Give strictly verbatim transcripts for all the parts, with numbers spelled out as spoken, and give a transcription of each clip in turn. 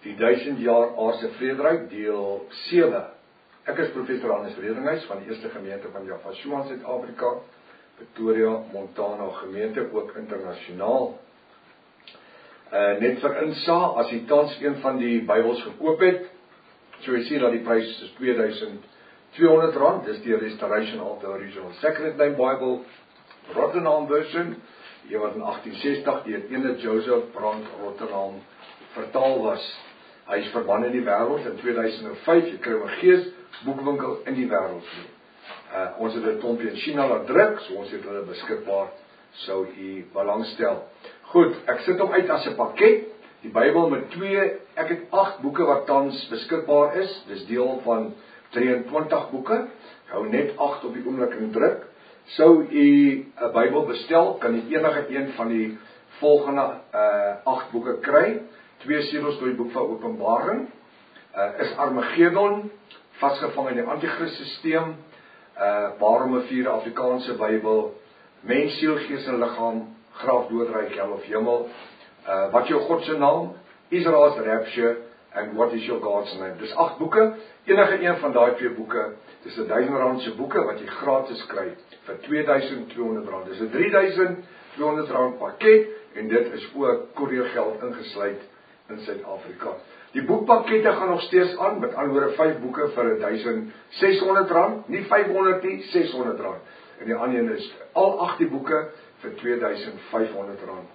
Die duisend jaar aardse vrederyk, deel sewe. Ek is professor Hannes Redinghuis van die eerste gemeente van Java Shua in Suid-Afrika, Pretoria, Montana gemeente, ook internasionaal. Uh, net vir insa, as jy tans een van die Bybels gekoop het, so jy sien dat die prys is twee duisend tweehonderd rand, dis die Restoration of the Original Sacred Name Bible, Rotterdam version, die wat in agtien sestig deur ene Joseph Brand Rotterdam vertaal was. Hy is verbân in die wêreld in twee duisend vyf, jy kry 'n gees boekwinkel in die wêreld. Uh, ons het 'n klompie in China laat druk, so ons het hulle beskikbaar, sou u belangstel. Goed, ek sit hom uit as 'n pakket, die Bybel met twee, ek het agt boeke wat tans beskikbaar is, dis deel van drieëntwintig boeke, hou net agt op die oomblik in druk. Sou u 'n Bybel bestel, kan u enige een van die volgende uh, agt boeke kry. Twee seels door die boek van Openbaring, uh, is Armageddon, vasgevang in die Antichrist-systeem, uh, waarom 'n vierde Afrikaanse Bybel, mens, siel, gees en liggaam, graf, doodryk, hel of hemel, uh, wat jou God se naam, Israel's rapture, and what is your God's name. Dis agt boeke, enige een van daai twee boeke, dis 'n duisend rand se boeke wat jy gratis kry vir twee duisend tweehonderd rand. Dis 'n drie duisend tweehonderd rand pakket en dit is ook koeriergeld ingesluit in Suid-Afrika. Die boekpakkette gaan nog steeds aan, met ander woorde vyf boeke vir duisend ses honderd rand, nie vyfhonderd nie, ses honderd rand. En die ander een is al agt die boeke vir twee duisend vyfhonderd rand.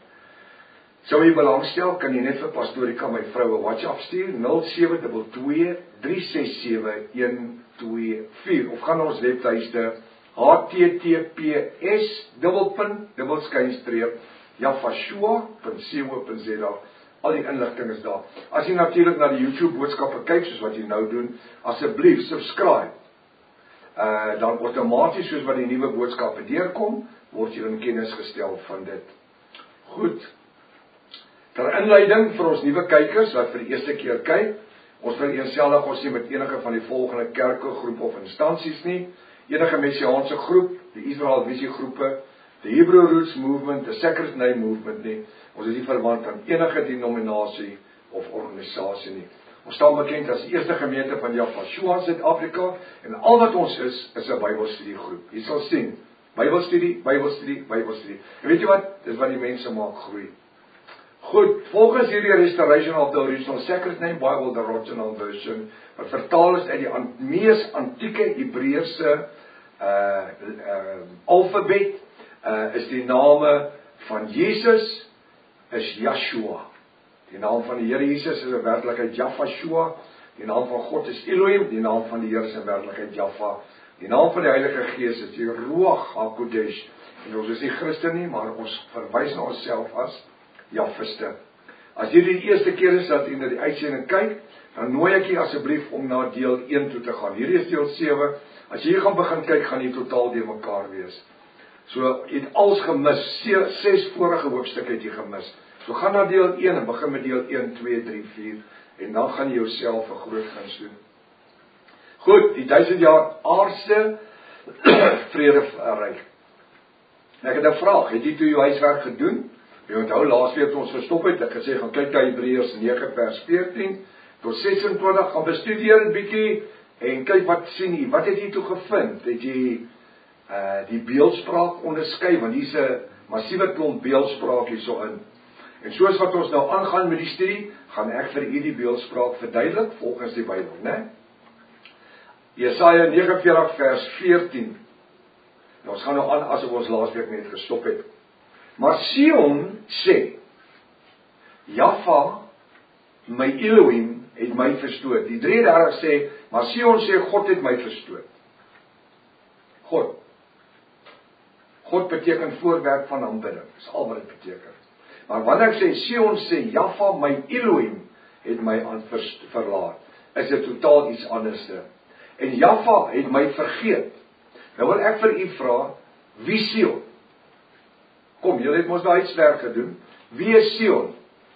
Sou jy belangstel, kan jy net vir Pastorika, my vrou, 'n WhatsApp stuur, nul sewe twee twee, drie ses sewe, een twee vier, of gaan na ons webtuiste, h t t p s dubbelpunt dubbel skynstreep javashua punt co punt z a. Al die inligting is daar. As jy natuurlik na die YouTube boodskappe kyk, soos wat jy nou doen, asseblief subscribe. Uh, dan outomaties, soos wat die nuwe boodskappe deurkom, word jy in kennis gestel van dit. Goed. Ter inleiding vir ons nuwe kykers, wat vir die eerste keer kyk, ons vereenselwig ons nie met enige van die volgende kerke, groep of instansies nie, enige messiaanse groep, die Israel Visie groepe, die Hebrew Roots Movement, die Sacred Name Movement nie, ons is nie verwant aan enige denominasie of organisasie nie. Ons staan bekend as die eerste gemeente van Java Shua in Suid-Afrika, en al wat ons is, is 'n Bybelstudiegroep. Jy sal sien, Bybelstudie, Bybelstudie, Bybelstudie. En weet jy wat? Dis wat die mense maak groei. Goed, volgens hierdie Restoration of the Original Sacred Name Bible, the Rotterdam version, wat vertaal is uit die an, mees antieke Hebreëse uh, uh, alfabet, uh, is die name van Jesus, is Yeshua. Die naam van die Here Jesus is in werklikheid Javashua. Die naam van God is Elohim. Die naam van die Here is in werklikheid Java. Die naam van die Heilige Gees is die Ruach HaKodesh. En ons is nie Christen nie, maar ons verwys na onsself as Javiste. As jy die eerste keer is dat jy na die uitsending kyk, dan nooi ek jy asseblief om na deel een toe te gaan. Hierdie is deel sewe. As jy hier gaan begin kyk, gaan jy totaal deur mekaar wees. So, jy het alles gemis, ses vorige hoofstukke het jy gemis. So, gaan na deel een en begin met deel een, twee, drie, vier, en dan gaan jy jouself 'n groot guns doen. Goed, die duisend jaar aardse vrederyk. Ek het 'n vraag, het jy toe jou huiswerk gedoen? Jy onthou, laasweek ons gestop het, ek gesê, gaan kyk na Hebreërs nege vers veertien, tot ses en twintig, gaan bestudeer 'n bietjie, en kyk wat sien jy, wat het jy toe gevind? Het jy Uh, die beeldspraak onderskei, want hier's 'n massiewe klomp beeldspraak hierso in. En soos wat ons nou aangaan met die studie, gaan ek vir u die beeldspraak verduidelik volgens die Bybel, né? Jesaja nege en veertig vers veertien. Nou, ons gaan nou aan asof ons laasweek net gestop het. Maar Sion sê, Java, my Elohim, het my verstoot. Die drie dertig sê, maar Sion sê, God het my verstoot. God. God beteken voorwerp van aanbidding. Dis al wat dit beteken. Maar wanneer ek sê, Sion sê, Java, my Elohim, het my aan verlaat, is dit totaal iets anders. En Java het my vergeet. Nou wil ek vir u vra, wie Sion? Kom, julle het mos daai uitswerk gedoen. Wie is Sion?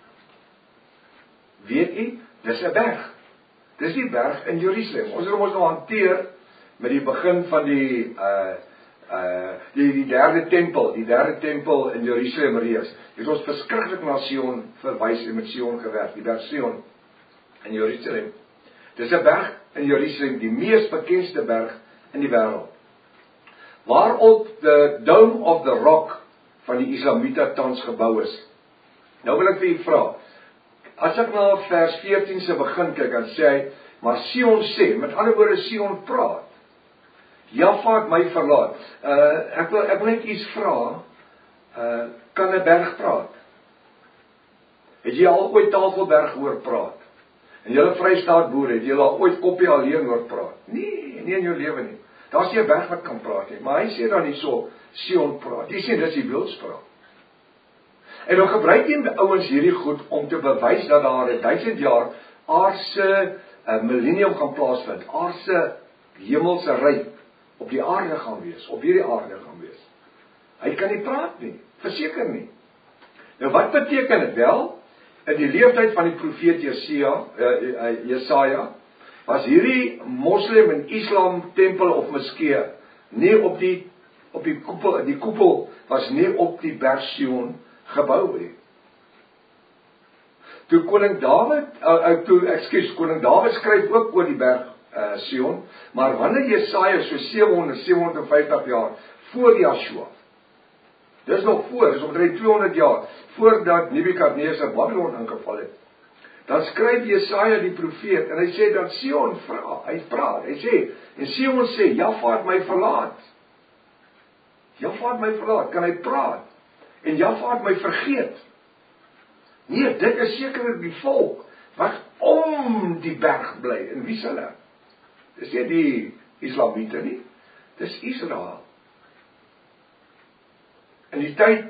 Weet u? Dis 'n berg. Dis die berg in Jerusalem. Ons het ons nou hanteer met die begin van die uh uh die, die derde tempel, die derde tempel in Jerusalem reeds. Het ons verskriklik na Sion verwys en met Sion gewerk, die berg Sion. in Jerusalem. Dis 'n berg in Jerusalem, die mees bekendste berg in die wêreld. Waarop the Dome of the Rock van die Islamiete tans gebou is. Nou wil ek vir u vra, as ek na vers veertien se begin kyk, dan sê hy, maar Sion sê, met ander woorde Sion praat. Jaffa het my verlaat. Uh, ek wil ek wil net iets vra, uh, kan 'n berg praat? Het jy al ooit Tafelberg hoor praat? En julle Vrystaat boere, het julle al ooit Koppie alleen hoor praat? Nee, nie in jou lewe nie. Daar's nie 'n berg wat kan praat nie, maar hy sê dan hierso, Sion praat. Hy sê dis die wilspraat. En dan gebruik die ouens hierdie goed om te bewys dat daar 'n duisend jaar aardse uh, millennium gaan plaasvind, aardse hemelse ryk op die aarde gaan wees, op hierdie aarde gaan wees. Hy kan nie praat nie, verseker nie. Nou wat beteken dit wel? In die leeftyd van die profeet Jesaja, uh, uh, Jesaja, was hierdie moslim en islam tempel of moskee nie op die op die koepel, die koepel was nie op die berg Sion gebou nie. Toe koning Dawid, uh, uh, toe ekskuus, koning Dawid skryf ook oor die berg uh, Sion, maar wanneer Jesaja so sewehonderd, sewehonderd vyftig jaar voor Joshua, dis nog voor, dis omtrent tweehonderd jaar voordat Nebukadneser Babylon ingeval het, dan skryf Jesaja die profeet en hy sê dat Sion vra, hy praat, hy sê, en Sion sê, Jaffa het my verlaat. Jaffa het my verlaat, kan hy praat? En Jaffa het my vergeet. Nee, dit is seker die volk wat om die berg bly, en wie is hulle? Dis nie die Islamiete nie, dis Israel. In die tyd,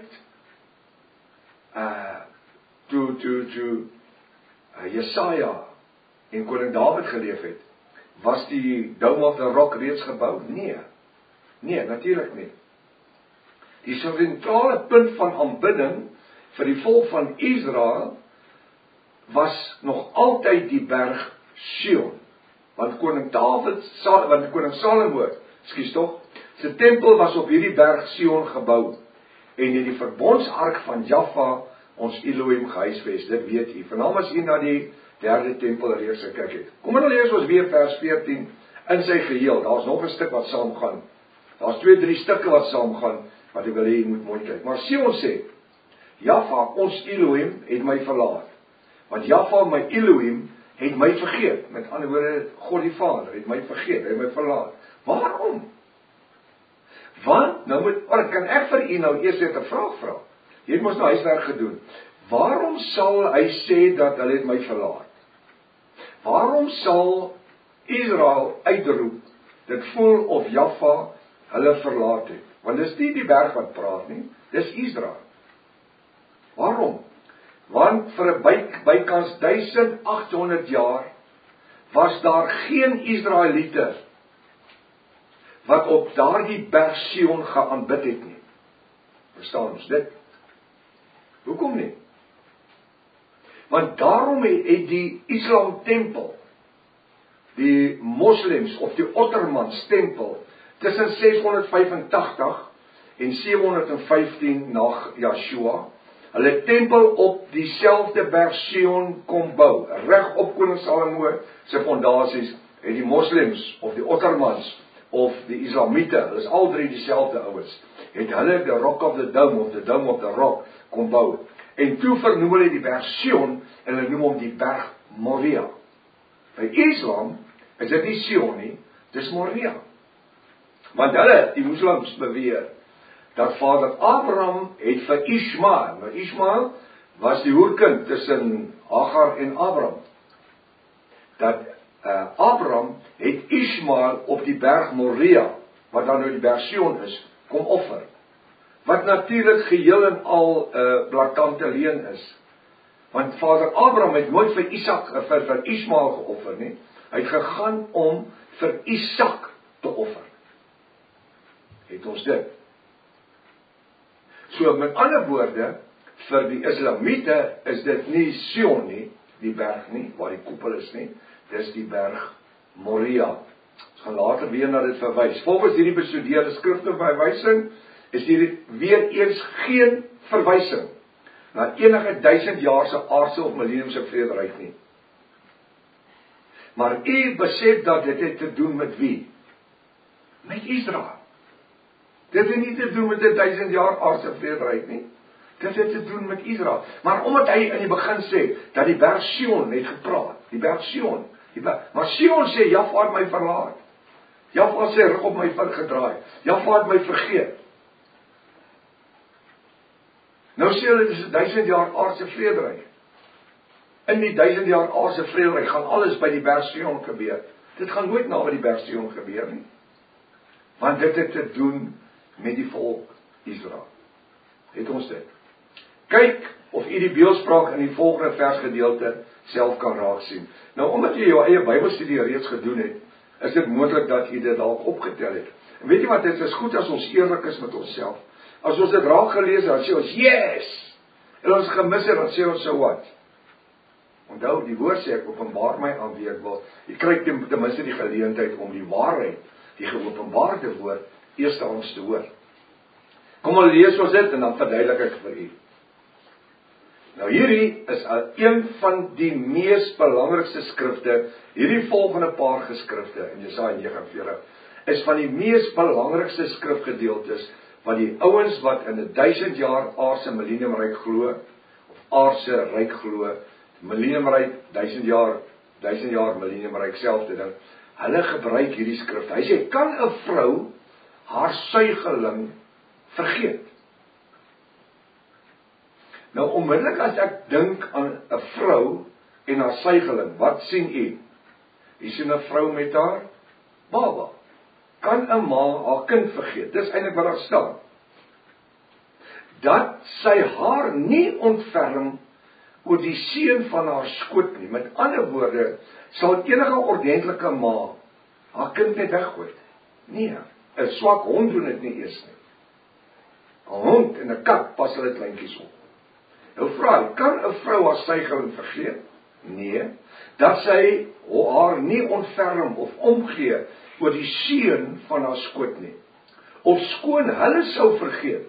uh, toe, toe, toe, uh, Jesaja en koning Dawid geleef het, was die Dome of the Rock reeds gebou? Nee, nee, natuurlijk nie. Die sentrale punt van aanbidding vir die volk van Israel was nog altyd die berg Sion. Want koning Dawid, want koning Salomo, skus tog, sy tempel was op hierdie berg Sion gebou. En in die verbondsark van Jaffa ons Elohim gehuisves, dit weet u. Veral as u na die derde tempel reeks gekyk het. Kom maar lees ons weer vers veertien in sy geheel. Daar's nog 'n stuk wat saamgaan. Daar's twee, drie stukke wat saamgaan, wat ek wil hê jy moet mooi kyk. Maar Sion sê, Jaffa ons Elohim het my verlaat. Want Jaffa my Elohim het my vergeet. Met ander woorde, God die Vader het my vergeet, hy het my verlaat. Waarom? Want, nou moet, or, kan ek vir u nou eers net 'n vraag vra. Jy het mos nou huiswerk gedoen. Waarom sal hy sê dat hy het my verlaat? Waarom sal Israel uitroep, dit voel of Jaffa hulle verlaat het? Want dis nie die berg wat praat nie, dis Israel. Waarom? Want vir 'n byk, bykans duisend agthonderd jaar was daar geen Israeliete wat op daardie berg Sion geaanbid het nie. Verstaan ons dit? Hoekom nie? Want daarom het die Islam tempel, die moslems of die Ottomans tempel, tussen seshonderd vyfentagtig en sewehonderd vyftien na Joshua, hulle tempel op dieselfde berg Sion kom bou, reg op koning Salomo se fondasies, het die moslems of die Ottomans of die Islamiete, hulle is al drie dieselfde ouens, het hulle the Rock of the Dome of the Dome of the Rock kom bou. En toe vernoem hulle die berg Sion en hulle noem hom die berg Moria. By Islam is dit nie Sion nie, dis Moria. Want hulle, die moslims beweer dat vader Abraham het vir Ismael, maar Ismael was die hoerkind tussen Hagar en Abraham. Dat uh, Abraham het Ismael op die berg Moria, wat dan nou die berg Sion is, kom offer. Wat natuurlik geheel en al uh, blakkante leuen is. Want vader Abraham het nooit vir Isak, vir, vir Ismael geoffer nie. Hy het gegaan om vir Isak te offer. Het ons dit. So met ander woorde, vir die Islamiete is dit nie Sion nie, die berg nie, waar die koepel is nie, dis die berg Moria. Ons gaan later weer na dit verwys. Volgens hierdie bestudeerde skrifte verwysing, is hier weer eens geen verwysing na enige duisend jaar se aardse of millenniumse vrederyk nie. Maar u besef dat dit het te doen met wie? Met Israel. Dit het nie te doen met die duisend jaar aardse vrederyk nie. Dit het te doen met Israel. Maar omdat hy in die begin sê, dat die berg Sion het gepraat, die berg Sion, die berg, maar Sion sê, Jaffa het my verlaat. Jaffa sê, rug op my gedraai. Jaffa het my vergeet. Nou sê hulle, dit is duisend jaar aardse vrederyk. In die duisend jaar aardse vrederyk gaan alles by die berg Sion gebeur. Dit gaan nooit na by die berg Sion gebeur nie. Want dit het te doen met die volk Israel. Het ons dit. Kyk of u die beeldspraak in die volgende versgedeelte self kan raak sien. Nou, omdat jy jou eie Bybelstudie reeds gedoen het, is dit moontlik dat u dit dalk opgetel het. En weet jy wat, dit is goed as ons eerlik is met onsself. As ons dit raak gelees het, dan sê ons, yes! En ons gemis het, dan sê ons, so wat? Onthou, die woord sê, ek openbaar my aan wie ek wil. Jy kry ten, ten minste die geleentheid om die waarheid, die geopenbaarde woord, eerst aan ons te hoor. Kom maar lees ons dit, en dan verduidelik ek vir u. Nou hierdie is een van die mees belangrikste skrifte, hierdie volgende paar geskrifte, in Jesaja nege en veertig, is van die mees belangrikste skrifgedeeltes, wat die ouens wat in 'n duisend jaar aardse millenniumryk glo, of aardse ryk glo, millenniumryk, duisend jaar, duisend jaar millenniumryk, selfde ding, hulle gebruik hierdie skrif. Hy sê, kan 'n vrou haar suigeling vergeet? Nou onmiddellik as ek dink aan 'n vrou en haar suigeling, wat sien u? U sien 'n vrou met haar baba. Kan 'n ma haar kind vergeet? Dis eintlik wat daar staan. Dat sy haar nie ontferm oor die seun van haar skoot nie. Met ander woorde, sal enige ordentlike ma haar kind net weggooi. Nee, 'n swak hond doen dit nie eers nie. 'n Hond en 'n kat pas hulle kleintjies op. Nou vra, kan 'n vrou haar suigeling vergeet? Nee, dat sy haar nie ontferm of omgee oor die seun van haar skoot nie. Of skoon hulle sou vergeet.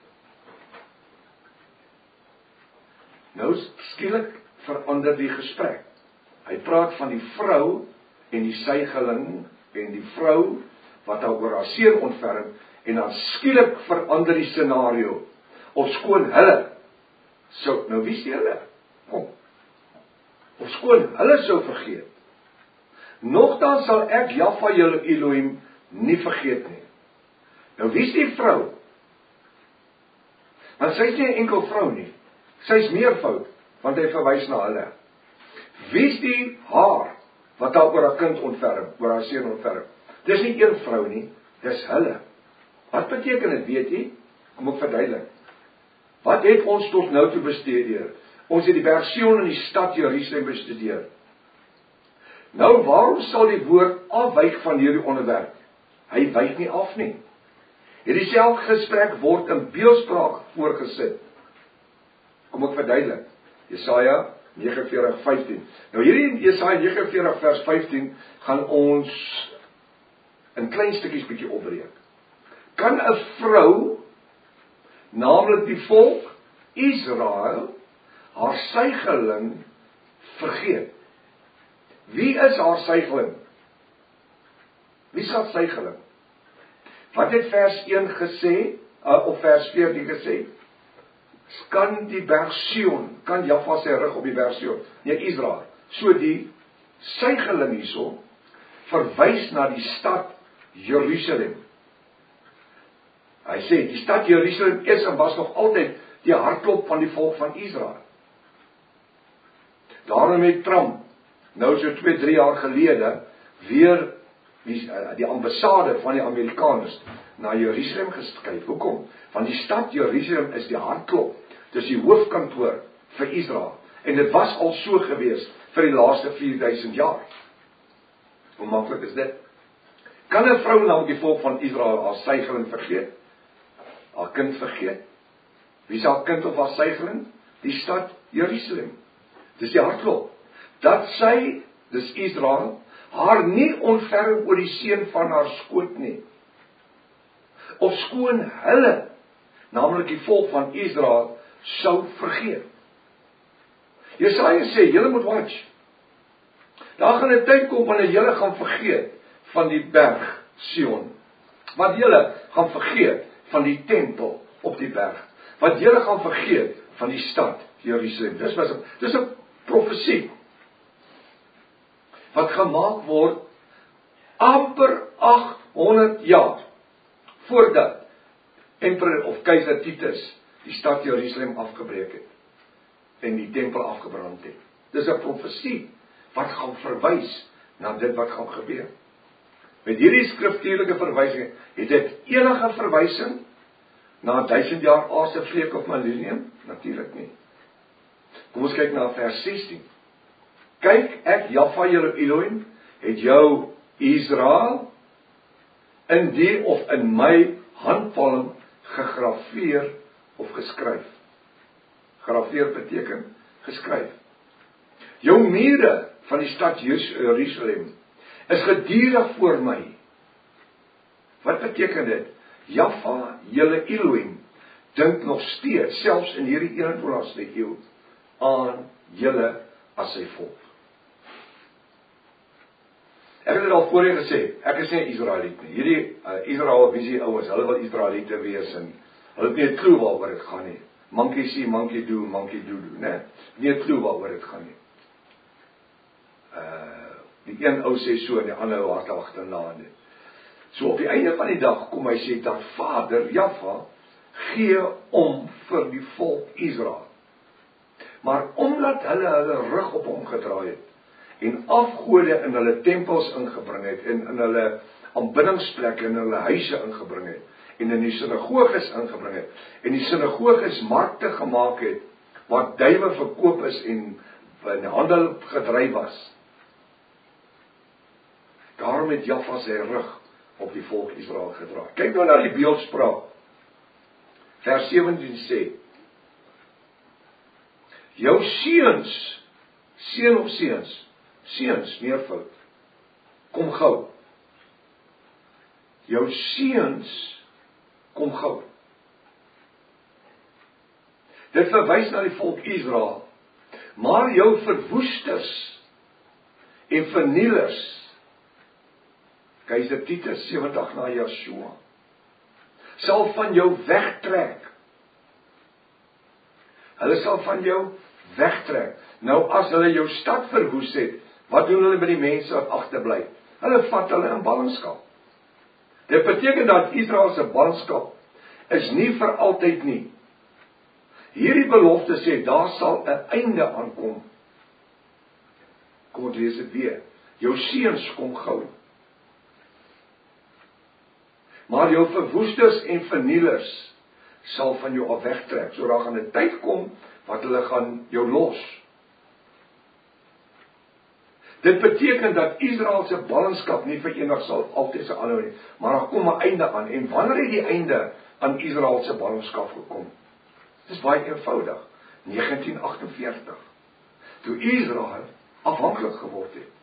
Nou skielik verander die gesprek. Hy praat van die vrou en die suigeling en die vrou wat haar oor haar seun ontferm, en dan skielik verander die scenario. Of skoon hulle sou, nou wie is die hulle? Kom. Of skoon hulle sou vergeet. Nogtans sal ek Jaffa julle Elohim nie vergeet nie. Nou wie is die vrou? Want sy is nie 'n enkel vrou nie. Sy is meervoud, want hy verwys na hulle. Wie is die haar wat haar oor haar kind ontferm, oor haar seun ontferm? Dis nie een vrou nie, dis hulle. Wat beteken dit, weet jy? Kom ek verduidelik. Wat het ons tot nou toe bestudeer? Ons het die berg Sion in die stad Jerusalem bestudeer. Nou, waarom sal die woord afwyk van hierdie onderwerp? Hy wyk nie af nie. Hierdie self gesprek word in beeldspraak voorgesit. Kom ek verduidelik. Jesaja nege en veertig vyftien. Nou hierdie in Jesaja nege en veertig vers vyftien gaan ons in klein stukkies bietjie opbreek. Kan 'n vrou, naamlik die volk Israel, haar suigeling vergeet? Wie is haar suigeling? Wie is haar suigeling? Wat het vers een gesê, uh, of vers veertien gesê? Kan die berg Sion, kan Jaffa sy rug op die berg Sion, nee, Israel. So die suigeling hierso verwys na die stad Jerusalem. Hy sê, die stad Jerusalem is en was nog altyd die hartklop van die volk van Israel. Daarom het Trump, nou so twee, drie jaar gelede, weer die, die ambassade van die Amerikaners na Jerusalem geskuif. Hoekom? Want die stad Jerusalem is die hartklop, dis die hoofkantoor vir Israel. En dit was al so gewees vir die laaste vierduisend jaar. Hoe maklik is dit? Kan 'n vrou nou die volk van Israel haar suigeling vergeet? Haar kind vergeet? Wie is haar kind of haar suigeling? Die stad Jerusalem. Dis die hartklop. Dat sy, dis Israel, haar nie ontferm oor die seun van haar skoot nie. Of skoon hulle, naamlik die volk van Israel, sou vergeet. Jesaja sê, julle moet watch. Daar gaan 'n tyd kom wanneer julle gaan vergeet van die berg Sion. Wat julle gaan vergeet van die tempel op die berg. Wat julle gaan vergeet van die stad Jerusalem. Dis was 'n dis 'n profesie wat gemaak word amper agthonderd jaar voordat Emperor of Keiser Titus die stad Jerusalem afgebreek het en die tempel afgebrand het. Dis 'n profesie wat gaan verwys na dit wat gaan gebeur. Met hierdie skriftuurlike verwysing het dit enige verwysing na duisend jaar aardse vleek of millennium? Natuurlik nie. Kom ons kyk na vers sestien. Kyk, ek Jahwe julle Elohim het jou Israel in die of in my handpalm gegraveer of geskryf. Graveer beteken geskryf. Jou mure van die stad Jerusalem is gedurig voor my. Wat beteken dit? Jahwe julle Elohim dink nog steeds, selfs in hierdie eenentwintigste eeu, aan julle as sy volk. Ek het dit al voorheen gesê, ek is nie 'n Israeliet nie. Hierdie uh, Israel visie ouens, hulle wil Israeliete wees en hulle het nie 'n klou waaroor dit gaan nie. Monkey see, monkey do, monkey do do, né? Nie 'n klou waaroor dit gaan nie. Uh die een ou sê so en die ander hou hard agterna dit. So op die einde van die dag kom hy sê dat Vader Jahwe gee om vir die volk Israel. Maar omdat hulle hulle rug op hom gedraai het en afgode in hulle tempels ingebring het en in hulle aanbiddingsplekke en hulle huise ingebring het en in die sinagoges ingebring het en die sinagoges markte gemaak het waar duiwe verkoop is en in handel gedryf was. Daarom het Jahwe sy rug op die volk Israel gedraai. Kyk nou na die beeldspraak. Vers sewentien sê: jou seuns, seun of seuns, seuns meervoud, kom gou. Jou seuns kom gou. Dit verwys na die volk Israel. Maar jou verwoesters en vernielers, Keiser Titus sewentig na Joshua, sal van jou wegtrek. Hulle sal van jou wegtrek. Nou as hulle jou stad verwoes het, wat doen hulle met die mense wat agterbly? Hulle vat hulle in ballingskap. Dit beteken dat Israel se ballingskap is nie vir altyd nie. Hierdie belofte sê daar sal 'n einde aankom. Kom ons lees dit weer. Jou seuns kom gou. Maar jou verwoesters en vernielers sal van jou af wegtrek. So daar gaan 'n tyd kom wat hulle gaan jou los. Dit beteken dat Israel se ballingskap nie vir eendag sal altyd se aanhou nie, maar daar kom 'n einde aan. En wanneer het die einde aan Israel se ballingskap gekom? Dit is baie eenvoudig. negentien agt en veertig. Toe Israel afhanklik geword het.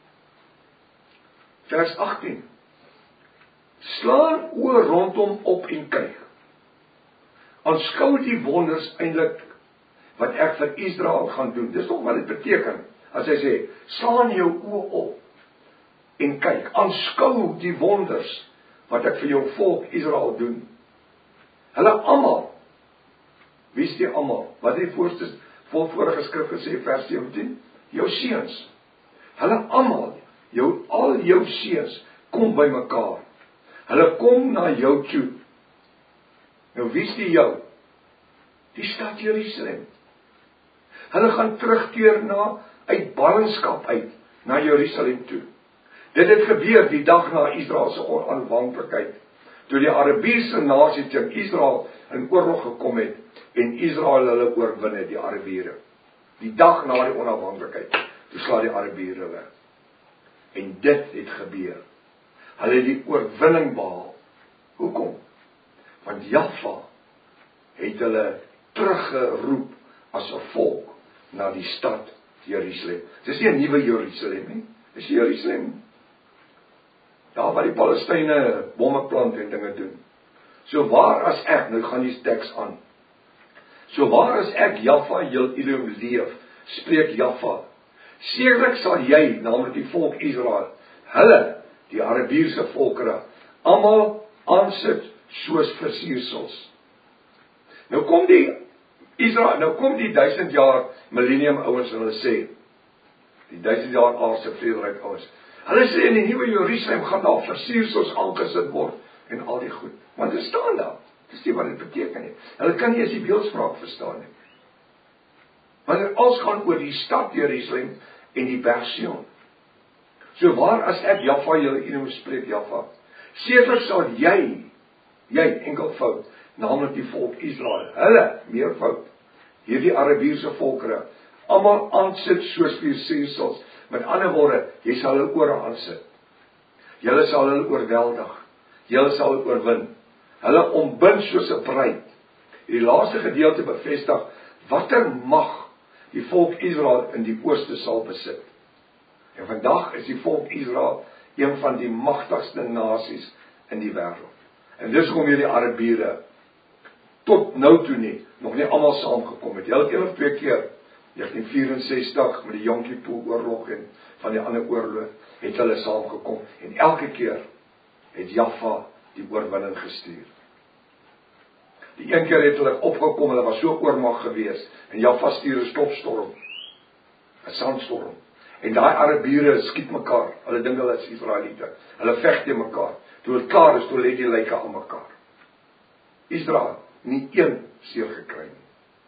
Vers agttien. Slaan oor rondom op en kyk. Aanskou die wonders eintlik wat ek vir Israel gaan doen. Dis tog wat dit beteken. As hy sê, slaan jou oë op en kyk. Aanskou die wonders wat ek vir jou volk Israel doen. Hulle almal. Wie is die almal? Wat het die voorste vorige skrif gesê, vers sewentien? Jou seuns. Hulle almal, jou al jou seuns kom by mekaar. Hulle kom na jou toe. Nou wie is die jou? Die stad Jerusalem. Hulle gaan terugkeer na uit ballingskap uit na Jerusalem toe. Dit het gebeur die dag na Israel se onafhanklikheid, toe die Arabiese nasie teen Israel in oorlog gekom het en Israel hulle oorwin het, die Arabiere. Die dag na die onafhanklikheid, toe slaan die Arabiere hulle. En dit het gebeur. Hulle het die oorwinning behaal. Hoekom? Want Jahwe het hulle teruggeroep as 'n volk na die stad Jerusalem. Dis nie 'n nuwe Jerusalem nie. Dis Jerusalem. Daar waar die Palestynë bomme plant en dinge doen. So waar as ek, nou gaan die teks aan. So waar as ek Jahwe, jul Elohim leef, spreek Jahwe, Sekerlik sal jy, naamlik die volk Israel, hulle, die Arabiese volkere, almal aansit soos versiersels. Nou kom die Israel, nou kom die duisend jaar millennium ouens en hulle sê, die duisend jaar aardse vrederyk ouens, hulle sê in die nuwe Jerusalem gaan daar versiersels aangesit word en al die goed. Want dit staan daar. Dis nie wat dit beteken nie. Hulle kan nie eens die beeldspraak verstaan nie. Want alles gaan oor die stad Jerusalem en die berg Sion. So waar as ek Jaffa julle een spreek Jaffa, sekerlik sal jy, jy enkelvoud, naamlik die volk Israel, hulle meervoud, hierdie Arabiese volkere, almal aansit soos versiersels. Met ander woorde, jy sal hulle ore aansit. Julle sal hulle oorweldig. Julle sal hulle oorwin. Hulle ombind soos 'n bruid. Die laaste gedeelte bevestig watter mag die volk Israel in die ooste sal besit. En vandag is die volk Israel een van die magtigste nasies in die wêreld. En dis hoekom hierdie Arabiere tot nou toe nie, nog nie almal saamgekom het. Hulle het een of twee keer, negtien vyf-en-sestig met die Yom Kippur oorlog en van die ander oorlog, het hulle saamgekom. En elke keer het Jaffa die oorwinning gestuur. Die een keer het hulle opgekom, hulle was so oormag gewees, en Jaffa stuur 'n stofstorm, 'n sandstorm. En daai Arabiere skiet mekaar, hulle dink hulle is Israeliete, hulle veg teen mekaar. Toe het klaar is, toe lê die lyke aan mekaar. Israel, nie een seer gekry nie.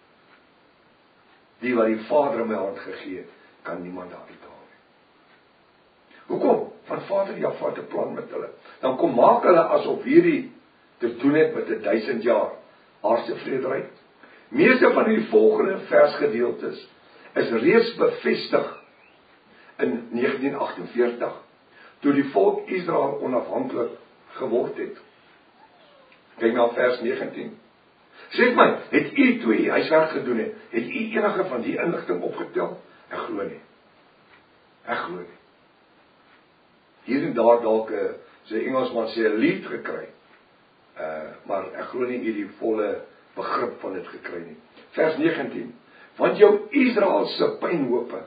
Die wat die Vader in my hand gegee het, kan niemand daar uithaal nie. Hoekom? Van Vader Jaffa te plan met hulle. Dan kom maak hulle asof hierdie te doen het met 'n duisend jaar aardse vrederyk. Meeste van die volgende versgedeeltes is reeds bevestig in negtien agtenveertig, toe die volk Israel onafhanklik geword het. Kyk na vers negentien. Sê my, het u toe u huiswerk gedoen het, het u enige van die inligting opgetel? Ek glo nie. Ek glo nie. Hier en daar dalk 'n, so 'n Engelsman sê 'n lead gekry. Uh, maar ek glo nie u die volle begrip van dit gekry nie. Vers negentien. Want jou Israel se pynhope,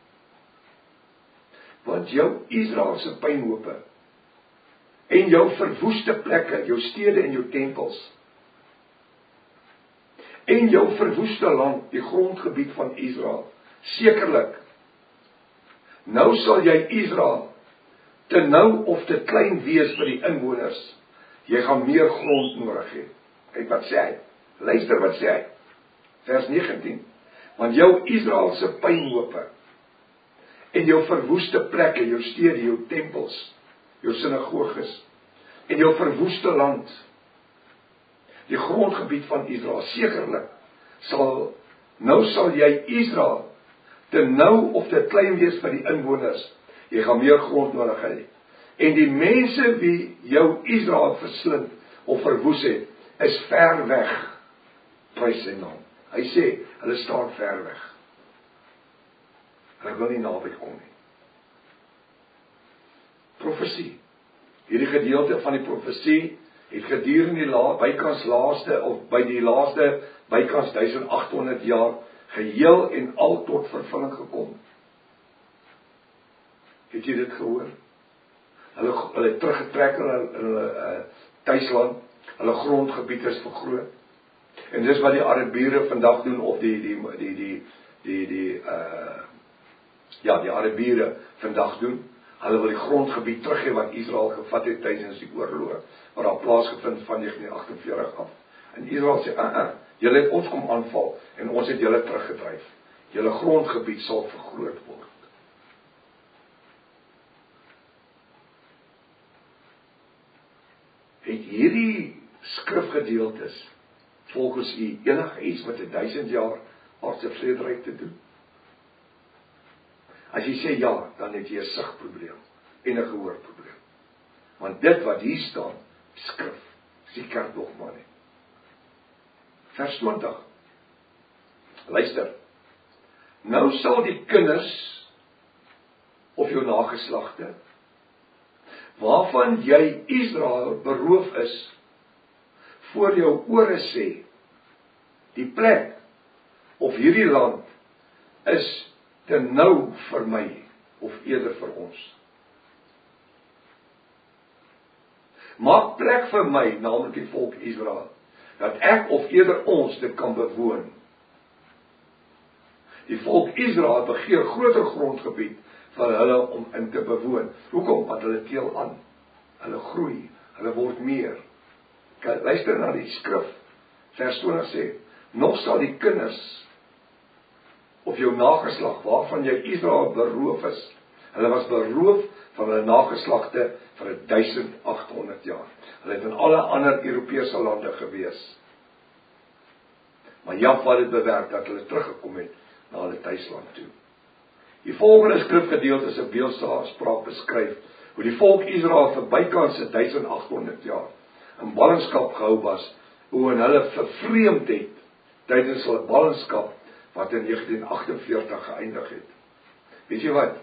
want jou Israel se pynhope en jou verwoeste plekke, jou stede en jou tempels, en jou verwoeste land, die grondgebied van Israel, sekerlik, nou sal jy Israel te nou of te klein wees vir die inwoners, jy gaan meer grond nodig hê. Kyk wat sê hy, luister wat sê hy, vers negentien, want jou Israel se pynhope, en jou verwoeste plekke, jou stede, jou tempels, jou sinagoges, en jou verwoeste land, die grondgebied van Israel, sekerlik, sal, nou sal jy Israel, te nou of te klein wees vir die inwoners, jy gaan meer grond nodig hê, en die mense wie jou Israel verslind, of verwoes het, is ver weg, prys sy naam. Hy sê, hulle staan ver weg. Hulle wil nie naby kom nie. Profesie. Hierdie gedeelte van die profesie het gedurende die la, bykans laaste, of by die laaste, bykans duisend agthonderd jaar, geheel en al tot vervulling gekom. Het jy dit gehoor? Hulle, hulle teruggetrek in hulle, hulle uh, tuisland, hulle grondgebied is vergroot. En dis wat die Arabiere vandag doen, of die, die, die, die, die, die, uh, ja, die Arabiere vandag doen. Hulle wil die grondgebied teruggee wat Israel gevat het tydens die oorlog, wat daar plaasgevind van negtien agtenveertig af. En Israel sê, ah, ah, julle het ons kom aanval, en ons het julle teruggedryf. Julle grondgebied sal vergroot word. Het hierdie skrifgedeeltes volgens u enige iets met 'n duisend jaar aardse vrederyk te doen? As jy sê ja, dan het jy 'n sigprobleem en 'n gehoorprobleem. Want dit wat hier staan, skrif, is die kerkdogma nie. Vers twintig. Luister. Nou sal die kinders of jou nageslagte, waarvan jy Israel beroof is, voor jou ore sê, die plek of hierdie land is te nou vir my, of eerder vir ons. Maak plek vir my, naamlik die volk Israel, dat ek of eerder ons dit kan bewoon. Die volk Israel begeer groter grondgebied vir hulle om in te bewoon. Hoekom? Want hulle teel aan. Hulle groei. Hulle word meer. Kijk, luister na die skrif. Vers twintig sê, nog sal die kinders of jou nageslag, waarvan jy Israel beroof is. Hulle was beroof van hulle nageslagte vir duisend agt honderd jaar. Hulle het in alle ander Europese lande gewees. Maar Jahwe het bewerk dat hulle teruggekom het na hulle tuisland toe. Die volgende skrifgedeelte is 'n beeldspraak beskryf hoe die volk Israel vir bykans duisend agt honderd jaar in ballingskap gehou was, hoe en hulle vervreemd het tydens hulle ballingskap wat in negentien agtenveertig geëindig het. Weet jy wat?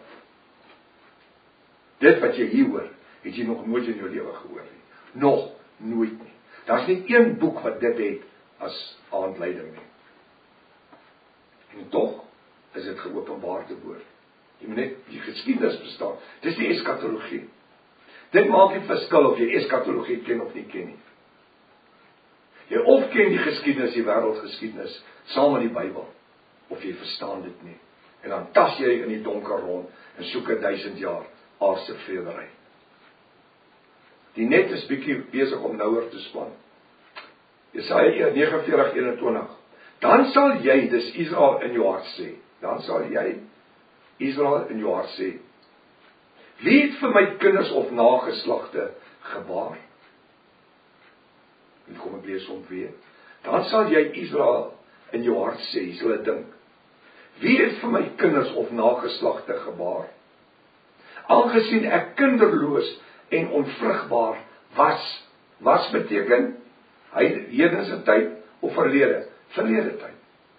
Dit wat jy hier hoor, het jy nog nooit in jou lewe gehoor nie. Nog nooit nie. Daar's nie een boek wat dit het as aanleiding nie. En tog is dit geopenbaarde woord. Jy moet net die geskiedenis verstaan. Dis die eskatologie. Dit maak nie verskil of jy eskatologie ken of nie ken nie. Jy of ken die geskiedenis, die wêreldgeskiedenis, saam met die Bybel, of jy verstaan dit nie. En dan tas jy in die donker rond en soek 'n duisend jaar aardse vredery. Die net is bietjie besig om nouer te span. Jesaja negenenveertig eenentwintig. Dan sal jy, dis Israel in jou hart sê, dan sal jy, Israel in jou hart sê, wie het vir my kinders of nageslagte gebaar? En kom ek lees om weer. Dan sal jy, Israel in jou hart sê, jy sal dink, wie het vir my kinders of nageslagte gebaar? Aangesien ek kinderloos en onvrugbaar was. Was beteken, heidense tyd of verlede? Verlede tyd.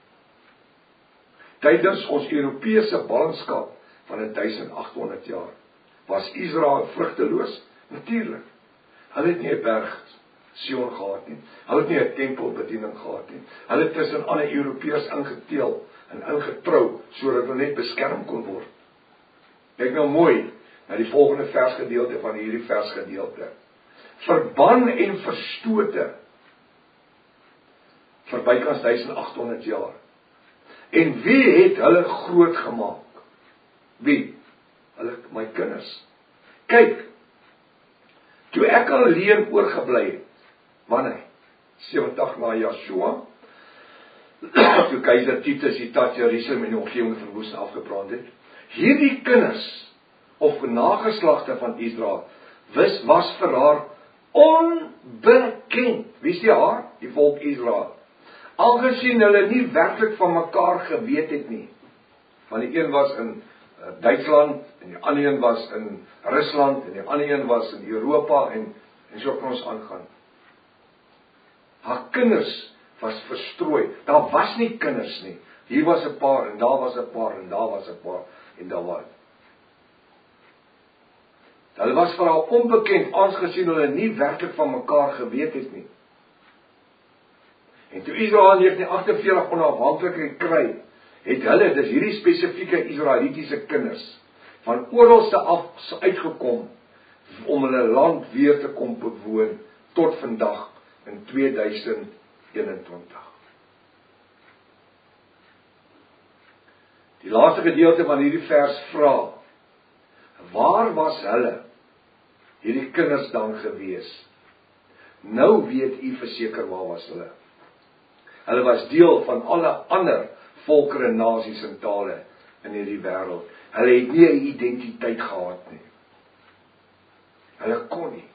Tydens ons Europese ballingskap van duisend agt honderd jaar, was Israel vrugteloos? Natuurlik. Hulle het nie 'n berg Sion gehad nie. Hulle het nie 'n tempelbediening gehad nie. Hulle het tussen ander Europeërs ingeteel en ingetrou, sodat hulle net beskerm kon word. Kyk nou mooi na die volgende versgedeelte van hierdie versgedeelte. Verban en verstote vir bykans duisend agt honderd jaar. En wie het hulle groot gemaak? Wie? Hulle, my kinders. Kyk, toe ek alleen oorgebly het, manne, sewentig na Joshua, toe keiser Titus die stad Jerusalem en die omgewing verwoes en afgebrand het, hierdie kinders, of nageslagte van Israel, wis was vir haar onbekend. Wie is die haar? Die volk Israel. Aangesien hulle nie werklik van mekaar geweet het nie. Want die een was in uh, Duitsland, en die ander een was in Rusland, en die ander een was in Europa, en, en so kan ons aangaan. Haar kinders was verstrooi. Daar was nie kinders nie. Hier was 'n paar, en daar was 'n paar, en daar was 'n paar, en daar was. Hulle was vir haar onbekend, aangesien hulle nie werklik van mekaar geweet het nie. En toe Israel in negentien agtenveertig onafhanklikheid kry, het hulle, dis hierdie spesifieke Israelitiese kinders, van oralste af uitgekom, om hulle land weer te kom bewoon, tot vandag, in tweeduisend eenentwintig. Die laaste gedeelte van hierdie vers vra, waar was hulle, hierdie kinders dan gewees? Nou weet u verseker waar was hulle. Hulle was deel van alle ander volkere, nasies en tale in hierdie wêreld. Hulle het nie 'n identiteit gehad nie. Hulle kon nie.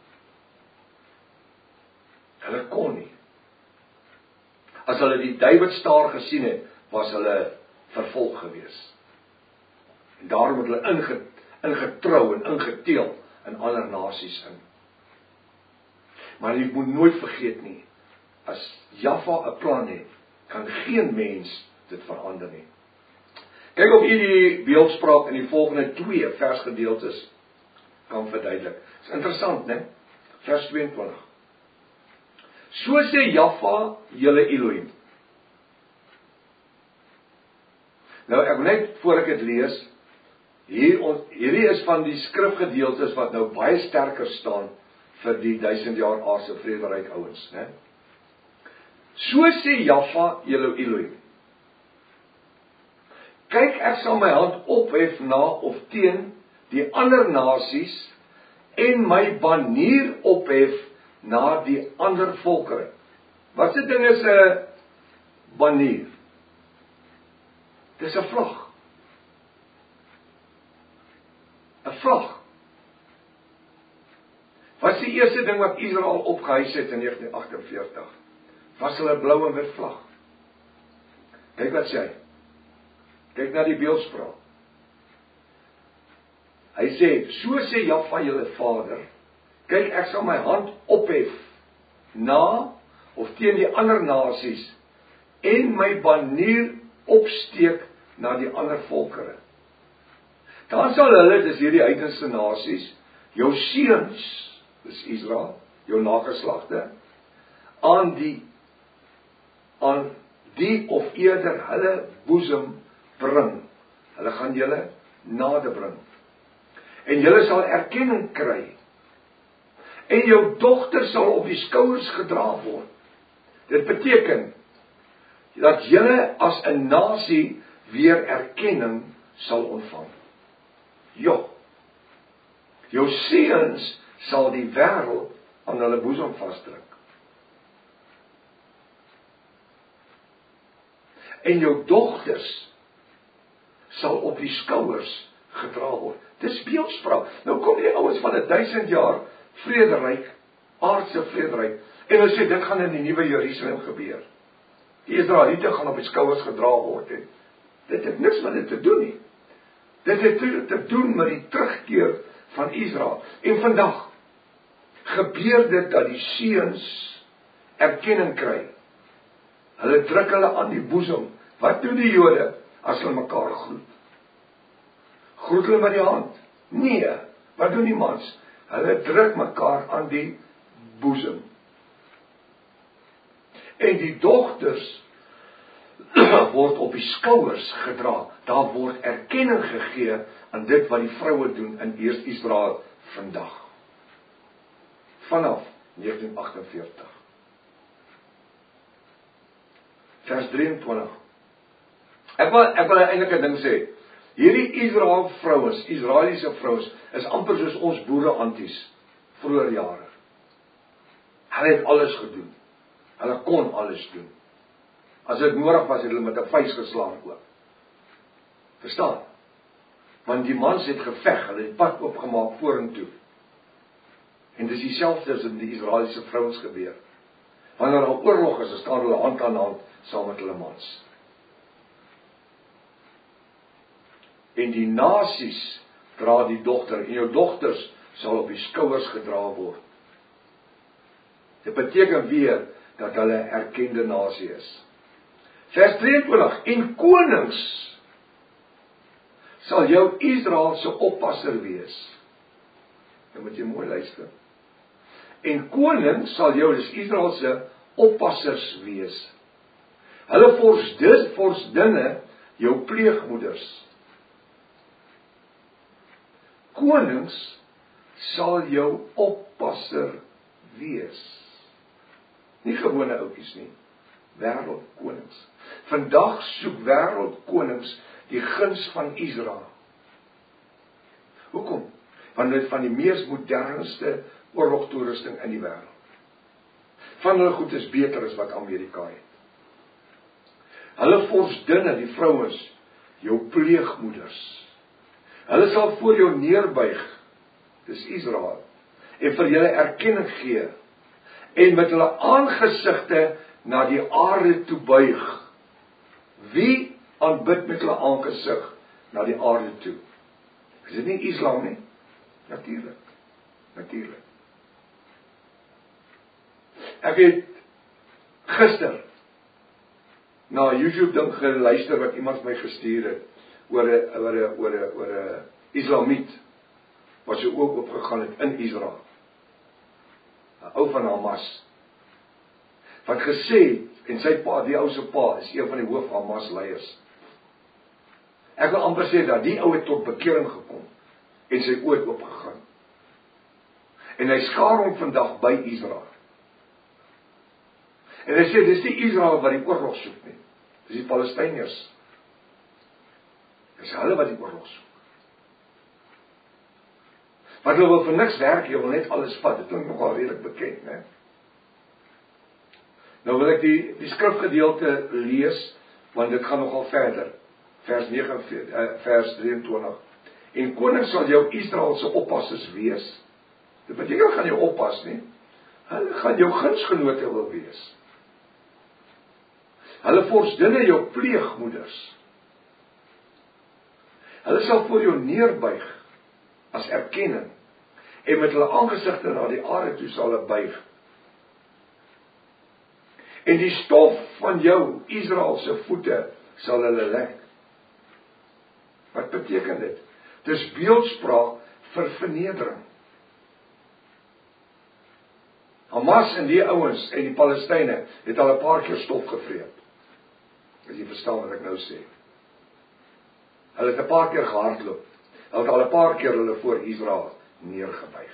Hulle kon nie. As hulle die Davidstaar gesien het, was hulle vervolg gewees. En daarom het hulle inge, ingetrou en ingeteel in ander nasies in. Maar jy moet nooit vergeet nie, as Jahwe 'n plan het, kan geen mens dit verander nie. Kyk of jy die beeldspraak in die volgende twee versgedeeltes kan verduidelik. Dit is interessant, né? Vers tweeëntwintig. So sê Jahwe, julle Elohim. Nou, ek wil net voor ek dit lees, hier, hierdie is van die skrifgedeeltes wat nou baie sterker staan vir die duisend jaar aardse vrederyk ouens, né? So sê Jahwe, julle Elohim. Kyk, ek sal my hand ophef na of teen die ander nasies en my banier ophef na die ander volkere. Wat se ding is 'n banier? Dis 'n vlag. 'n Vlag. Wat is die eerste ding wat Israel opgehys het in negentien agt en veertig? Was hulle blou en wit vlag. Kyk wat sê hy. Kyk na die beeldspraak. Hy sê, so sê Jahwe julle Vader, kyk, ek sal my hand ophef na of teen die ander nasies en my banier opsteek na die ander volkere. Dan sal hulle, dis hierdie heidense nasies, jou seuns, dis Israel, jou nageslagte, aan die aan die of eerder hulle boesem bring. Hulle gaan julle nader bring. En julle sal erkenning kry. En jou dogter sal op die skouers gedra word. Dit beteken dat julle as 'n nasie weer erkenning sal ontvang. Ja. Jou seuns sal die wêreld aan hulle boesem vasdruk. En jou dogters sal op die skouers gedra word. Dis beeldspraak. Nou kom die ouens van 'n duisend jaar vrederyk, aardse vrederyk, en hulle sê dit gaan in die nuwe Jerusalem gebeur. Die Israeliete gaan op die skouers gedra word. He. Dit het niks met dit te doen nie. Dit het te, te doen met die terugkeer van Israel. En vandag gebeur dit dat die seuns erkenning kry. Hulle druk hulle aan die boesem. Wat doen die Jode as hulle mekaar groet? Groet hulle met die hand? Nee, wat doen die mans? Hulle druk mekaar aan die boesem. En die dogters word op die skouers gedra. Daar word erkenning gegee aan dit wat die vroue doen in eers Israel vandag. Vanaf negentien agt en veertig. Vers drieëntwintig. Ek wil, ek wil eintlik 'n ding sê. Hierdie Israel vrouens, Israeliese vrouens, is amper soos ons boere anties vroeër jare. Hulle het alles gedoen. Hulle kon alles doen. As dit nodig was, het hulle met 'n vuis geslaan ook. Verstaan? Want die mans het geveg, hulle het pad oopgemaak vorentoe. En dis dieselfde as in die Israeliese vrouens gebeur. Wanneer daar oorlog is, staan hulle hand aan hand saam met hulle mans. En die nasies dra die dogter, en jou dogters sal op die skouers gedra word. Dit beteken weer dat hulle 'n erkende nasie is. Vers drieëntwintig, en konings sal jou Israel se oppasser wees. Dan moet jy mooi luister. En konings sal jou, dis Israel se oppassers wees. Hulle vorsdin, vorsdinne jou pleegmoeders. Konings sal jou oppasser wees. Nie gewone oupies nie, wêreldkonings. Vandag soek wêreldkonings die guns van Israel. Hoekom? Want dit van die mees modernste oorlogtoerusting in die wêreld. Van hulle goed is beter as wat Amerika het. Hulle vorsdinne, die vrouens, jou pleegmoeders. Hulle sal voor jou neerbuig, dis Israel, en vir julle erkenning gee, en met hulle aangesigte na die aarde toe buig. Wie aanbid met hulle aangesig na die aarde toe? Is dit nie Islam nie? Natuurlik. Natuurlik. Ek het gister na YouTube ding geluister wat iemand my gestuur het oor 'n oor 'n oor 'n oor 'n Islamiet wat so ook opgegaan het in Israel. 'n Ou van Hamas. Wat gesê, en sy pa, die ou se pa, is een van die hoof Hamas leiers. Ek wil amper sê dat die ou het tot bekering gekom en sy oë het oopgegaan. En hy skaar hom vandag by Israel. En hy sê, dis nie Israel wat die oorlog soek nie. Dis die Palestyners. Dis hulle wat die oorlog soek. Want hulle wil vir niks werk, jy wil net alles vat. Dit klink nogal redelik bekend, né? Nou wil ek die, die skrifgedeelte lees, want dit gaan nogal verder. Vers nege, vers drieëntwintig. En koning sal jou Israel se oppassers wees. Dit beteken gaan jou oppas nie. Hulle gaan jou gunsgenote wil wees. Hulle vorsdinne jou pleegmoeders. Hulle sal voor jou neerbuig as erkenning en met hulle aangesigte na die aarde toe sal hulle buig. En die stof van jou Israel se voete sal hulle lek. Wat beteken dit? Dis beeldspraak vir vernedering. Hamas en die ouens en die Palestyne het al 'n paar keer stof gevreet. As jy verstaan wat ek nou sê. Hulle het 'n paar keer gehardloop. Hulle het al 'n paar keer hulle voor Israel neergebuig.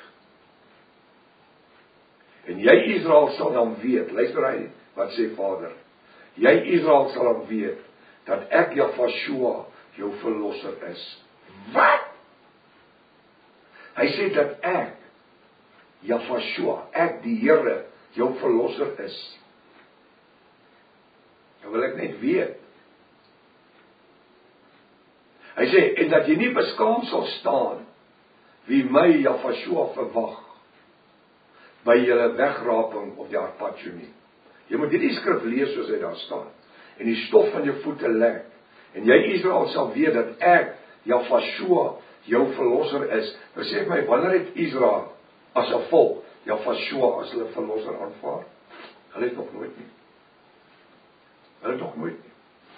En jy Israel sal dan weet, luister hy wat sê Vader. Jy Israel sal dan weet dat ek Jahweh jou verlosser is. Wat? Hy sê dat ek Jahweh, ek die Here, jou verlosser is. Nou wil ek net weet. Hy sê, en dat jy nie beskaam sal staan, wie my Jahweh verwag, by julle wegraping of die harpacho nie. Jy moet hierdie skrif lees soos hy daar staan, en die stof van jou voete lek, en jy Israel sal weet dat ek, Jahweh, jou verlosser is. Nou sê ek my, wanneer het Israel, as 'n volk, Jahweh as hulle verlosser aanvaar? Hulle het nog nooit nie. Hulle het nog nooit nie.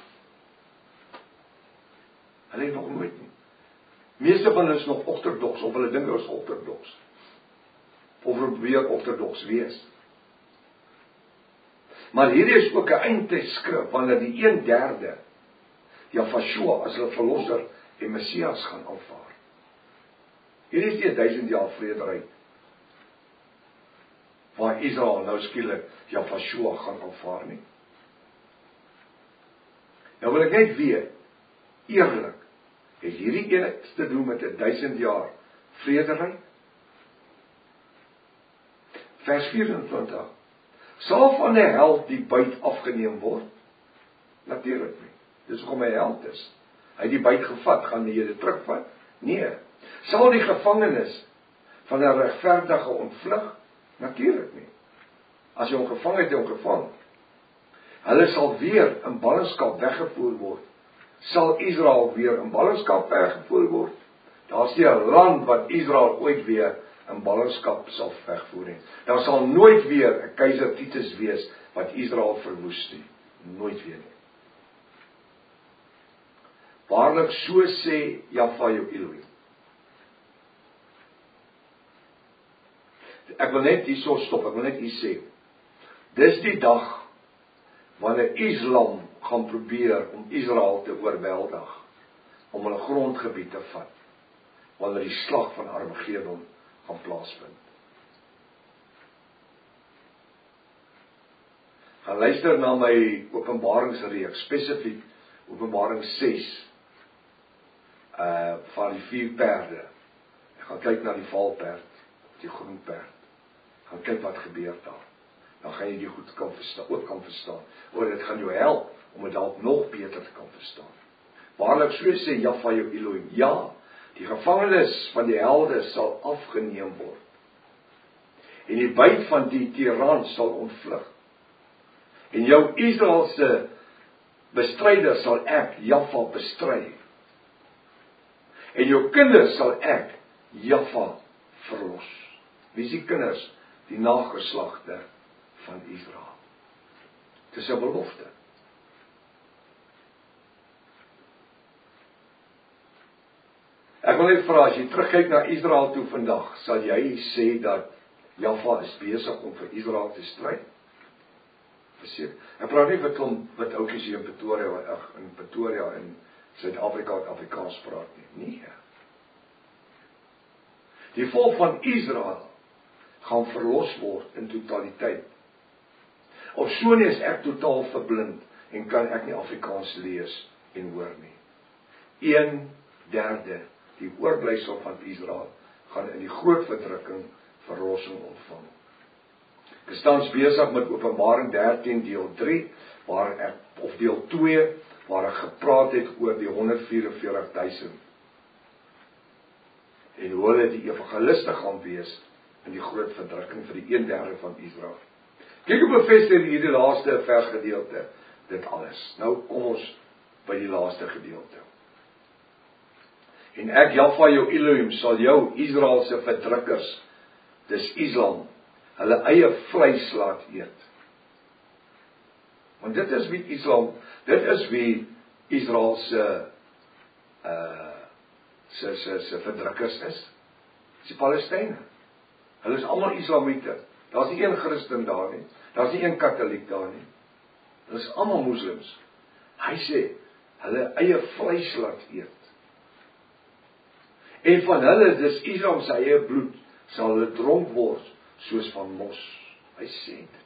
Hulle het nog nooit nie. Meeste van hulle is nog ortodoks, of hulle dink hulle is ortodoks. Of hulle probeer ortodoks wees. Maar hierdie is ook 'n eindtydskrif, wanneer die een derde Jahweh as hulle verlosser en Messias gaan aanvaar. Hierdie is die duisend jaar vrederyk, waar Israel nou skielik Jahweh gaan aanvaar nie. Nou wil ek net weet, eerlik, het hierdie iets te doen met 'n duisend jaar vrederyk? Vers vyf-en-twintig. Sal van 'n held die byt afgeneem word? Natuurlik nie. Dis hoekom hy 'n held is. Hy het die byt gevat, gaan jy dit terugvat? Nee. Sal die gevangenes van 'n regverdige ontvlug? Natuurlik nie. As jy hom gevang het, jy hom gevang. Hulle sal weer in ballingskap weggevoer word. Sal Israel weer in ballingskap weggevoer word? Daar's nie 'n land wat Israel ooit weer in ballingskap sal wegvoer nie. Daar sal nooit weer 'n keiser Titus wees wat Israel verwoes nie. Nooit weer nie. Waarlik so sê Jahweh jou Elohim. Ek wil net hierso stop, ek wil net hier sê. Dis die dag wanneer Islam gaan probeer om Israel te oorweldig, om hulle grondgebied te vat, wanneer die slag van Armageddon gaan plaasvind. Gaan luister na my openbaringsreeks, spesifiek Openbaring ses, uh, van die vier perde. Ek gaan kyk na die valperd, die groen perd. Gaan kyk wat gebeur daar. Dan gaan jy die goed kan verstaan, ook kan verstaan. Oor dit gaan jou help om dit dalk nog beter te kan verstaan. Waarlik so sê Jahweh jou Elohim, ja, die gevangenes van die helde sal afgeneem word. En die byt van die tiran sal ontvlug. En jou Israel se bestryder sal ek, Jahweh, bestry. En jou kinders sal ek, Jahweh, verlos. Wie is die kinders? Die nageslagte van Israel. Dit is 'n belofte. Ek wil net vra, as jy terugkyk na Israel toe vandag, sal jy sê dat Jahweh is besig om vir Israel te stry? Verseker. Ek praat nie vir klomp wit ouetjies hier in Pretoria, in Pretoria en Suid-Afrika het Afrikaans praat nie. Nee. Die volk van Israel gaan verlos word in totaliteit. Of so nie is ek totaal verblind en kan ek nie Afrikaans lees en hoor nie. Een derde, die oorblyfsel van Israel, gaan in die groot verdrukking verlossing ontvang. Ek is tans besig met Openbaring dertien deel drie, waar ek, of deel twee, waar ek gepraat het oor die honderd vyf en veertig duisend. En hoe hulle die evangeliste gaan wees in die groot verdrukking vir die een derde van Israel. Kyk hoe bevestig hierdie laaste versgedeelte dit alles. Nou kom ons by die laaste gedeelte. En ek, Jahwe jou Elohim, sal jou Israelse verdrukkers, dis Islam, hulle eie vleis laat eet. Want dit is wie Islam, dit is wie Israel se uh, se se se verdrukkers is. Dis die Palestynë. Hulle is almal Islamiete. Daar's nie een Christen daar nie. Daar's nie een Katoliek daar nie. Hulle is almal moslems. Hy sê hulle eie vleis laat eet. En van hulle, dis Israel se eie bloed, sal hulle dronk word soos van mos. Hy sê dit.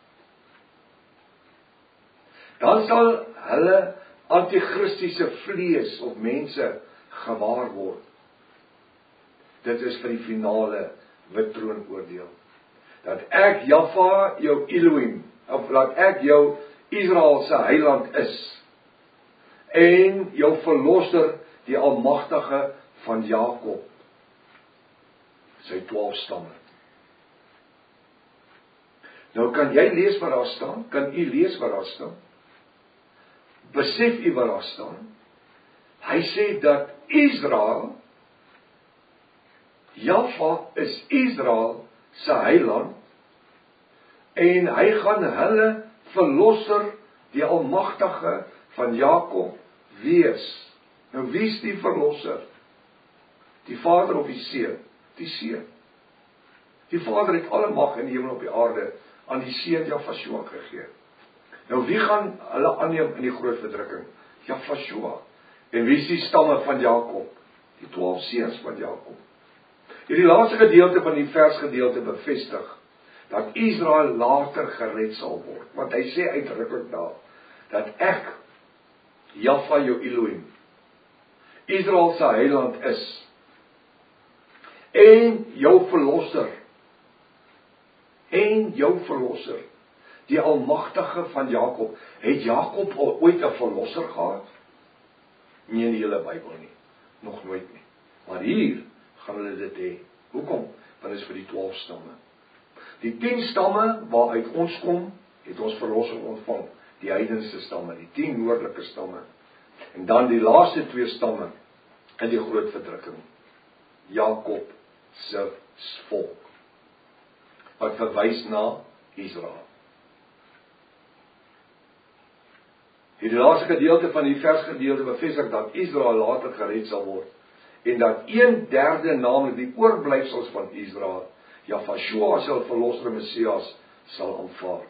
Dan sal hulle antichristiese vlees of mense gewaar word. Dit is vir die finale wit troon oordeel. Dat ek Jahwe jou Elohim, of dat ek jou Israel se heiland is. En jou verlosser, die almagtige van Jakob. Sy twaalf stamme. Nou kan jy lees wat daar staan? Kan u lees wat daar staan? Besef u wat daar staan? Hy sê dat Israel, Jahwe is Israel se heiland, en hy gaan hulle verlosser, die almagtige van Jakob wees. Nou wie is die verlosser? Die Vader of die Seun? Die Seun. Die Vader het alle mag in die hemel op die aarde aan die Seun Jahwe gegee. Nou wie gaan hulle aanneem in die groot verdrukking? Jahwe. En wie is die stamme van Jakob? Die twaalf seuns van Jakob. Hierdie laaste gedeelte van die versgedeelte bevestig dat Israel later gered sal word. Want hy sê uitdruklik daar dat ek, Jahwe jou Elohim, Israel se heiland is, en jou verlosser, en jou verlosser, die almagtige van Jakob. Het Jakob al ooit 'n verlosser gehad? Nie in die hele Bybel nie, nog nooit nie. Maar hier gaan hulle dit hê. Hoekom? Want dit is vir die twaalf stamme. Die tien stamme waaruit ons kom, het ons verlossing ontvang. Die heidense stamme, die tien noordelike stamme. En dan die laaste twee stamme in die groot verdrukking. Jakob se volk. Wat verwys na Israel. Hierdie laaste gedeelte van die versgedeelte bevestig dat Israel later gered sal word. En dat een derde, naamlik die oorblyfsels van Israel, Jahwe sal verlosser Messias sal aanvaar.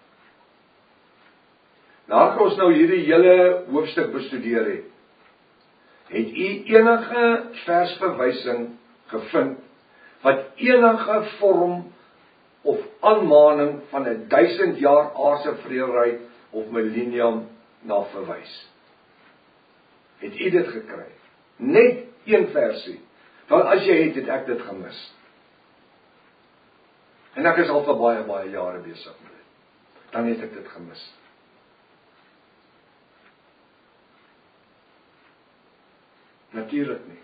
Nadat ons nou hierdie hele hoofstuk bestudeer het, het u enige versverwysing gevind wat enige vorm of aanmaning van 'n duisend jaar aardse vrederyk of millennium na verwys? Het u dit gekry? Net een versie. Want as jy het, het ek dit gemis. En ek is al vir baie, baie jare besig met dit. Dan het ek dit gemis. Natuurlik nie.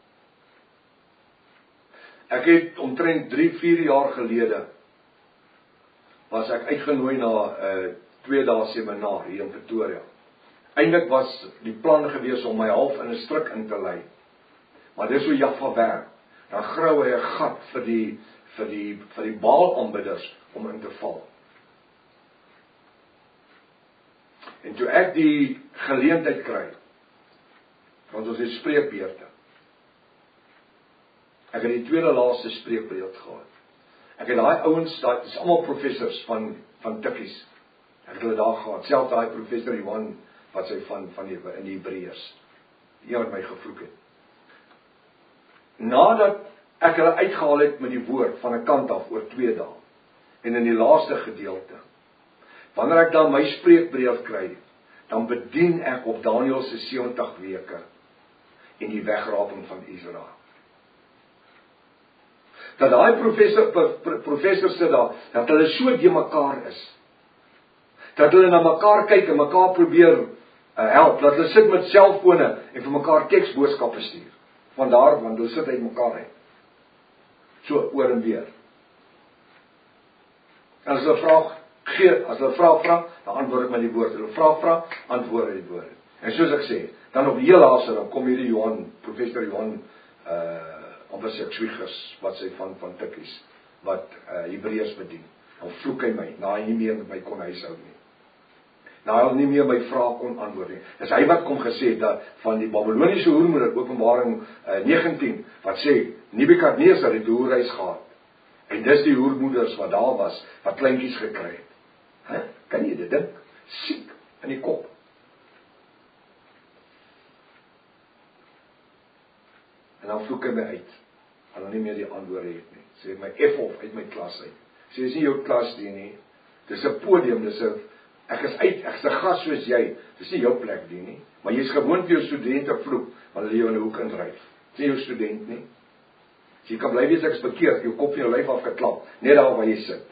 Ek het omtrent drie, vier jaar gelede, was ek uitgenooi na 'n uh, twee dae seminar hier in Pretoria. Eintlik was die plan gewees om my half in 'n stryk in te lei. Maar dis hoe Jahwe werk. Dan grou hy 'n gat vir die vir die vir die Baal-aanbidders om in te val. En toe ek die geleentheid kry, want ons het spreekbeurte. Ek het die tweede laaste spreekbeurt gehad. Ek het daai ouens, daai is almal professors van van tikkies. Ek het hulle daar gehad. Selfs daai professor Johan wat sy van van die in die Hebreërs. die een wat my gevloek het. Nadat ek hulle uitgehaal het met die woord van 'n kant af oor twee dae, en in die laaste gedeelte, wanneer ek dan my spreekbrief kry, dan bedien ek op Daniël se sewentig weke en die wegraping van Israel. Dat daai professor, professor sit daar, dat hulle so die mekaar is, dat hulle na mekaar kyk en mekaar probeer uh, help, dat hulle sit met selfone en vir mekaar teksboodskappe stuur, vandaar, want hulle sit uit mekaar uit, so oor en weer. En as hulle vraag gee, as hulle vraag vra, dan antwoord ek met die woord, hulle vraag vra, antwoord ek die woord. En soos ek sê, dan op die heel laaste, dan kom hierdie Johan, professor Johan, uh, amper sê ek Swiegers, wat sê van, van tikkies, wat uh, Hebreërs bedien, dan vloek hy my, na hy nie meer met my kon huishou nie. Nou hy nie meer my vraag kon antwoord nie. Dis hy wat kom gesê dat van die Babyloniese hoermoeder, Openbaring uh, negentien, wat sê, Nebukadneser het die hoerhuis gehad. En dis die hoermoeders wat daar was, wat kleintjies gekry het. He? Kan jy dit dink? Siek in die kop. En dan vloek hy my uit, en dan nie meer die antwoorde het nie. Sê my F of uit my klas uit. Sê, dis nie jou klas die nie, dis 'n podium, dis 'n Ek is uit, ek is 'n gas soos jy, dis nie jou plek die nie, maar jy is gewoond vir jou studente vloek, want hulle jou in 'n hoek indryf. Dis nie jou student nie. So jy kan bly wees ek is bekeerd, jou kop van jou lyf afgeklap, net daar waar jy sit.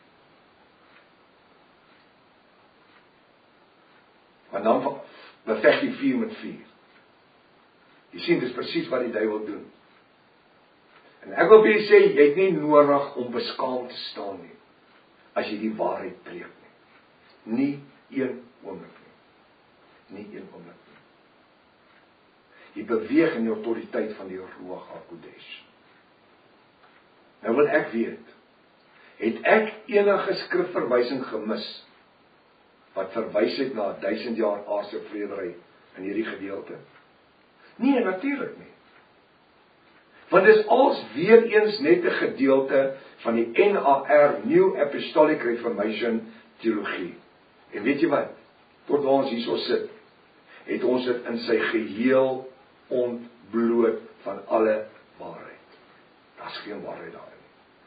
Want dan beveg jy vier met vier. Jy sien, dis presies wat die duiwel doen. En ek wil vir jy sê, jy het nie nodig om beskaamd te staan nie, as jy die waarheid preek. Nie een oomblik nie. Nie een oomblik nie. Jy beweeg in die autoriteit van die Ruach HaKodesh. Nou wil ek weet, het ek enige skrifverwysing gemis, wat verwys het na duisend jaar aardse vredery in hierdie gedeelte? Nee, natuurlik nie. Want dis als weer eens net 'n gedeelte van die N A R, New Apostolic Reformation teologie. En weet jy wat, tot waar ons hierso sit, het ons dit in sy geheel ontbloot van alle waarheid. Daar's geen waarheid daarin.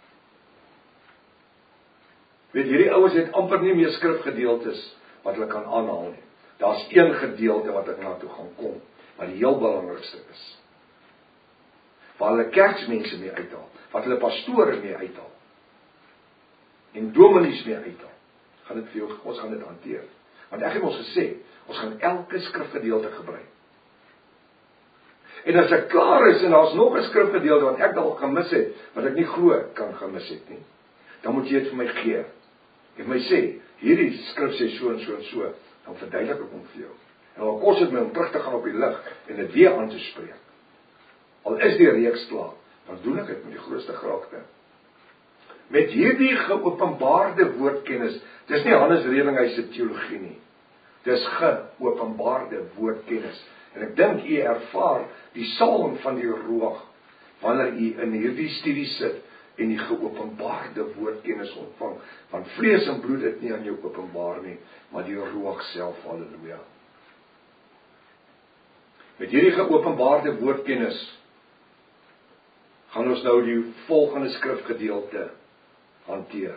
Weet, hierdie ouens het amper nie meer skrifgedeeltes wat hulle kan aanhaal nie. Daar's een gedeelte wat ek na toe gaan kom, wat die heel belangrikste is. Waar hulle kerksmense mee uithaal, wat hulle pastore mee uithaal, en dominees mee uithaal. Gaan dit vir jou, ons gaan dit hanteer. Want ek het ons gesê, ons gaan elke skrifgedeelte gebruik. En as ek klaar is, en daar's nog 'n skrifgedeelte wat ek dalk gemis het, wat ek nie glo kan gemis het nie, dan moet jy dit vir my gee. En my sê, hierdie skrif sê so en so en so, dan verduidelik ek hom vir jou. En dan kos dit my om terug te gaan op die lig, en dit weer aan te spreek. Al is die reeks klaar, dan doen ek dit met die grootste graagte. Met hierdie geopenbaarde woordkennis, dis nie Hannes Redinghuis se teologie nie, dis geopenbaarde woordkennis. En ek dink u ervaar die salwing van die Ruach, wanneer u in hierdie studie sit, en die geopenbaarde woordkennis ontvang, want vlees en bloed het nie aan jou openbaar nie, maar die Ruach self, halleluja. Met hierdie geopenbaarde woordkennis, gaan ons nou die volgende skrifgedeelte hanteer.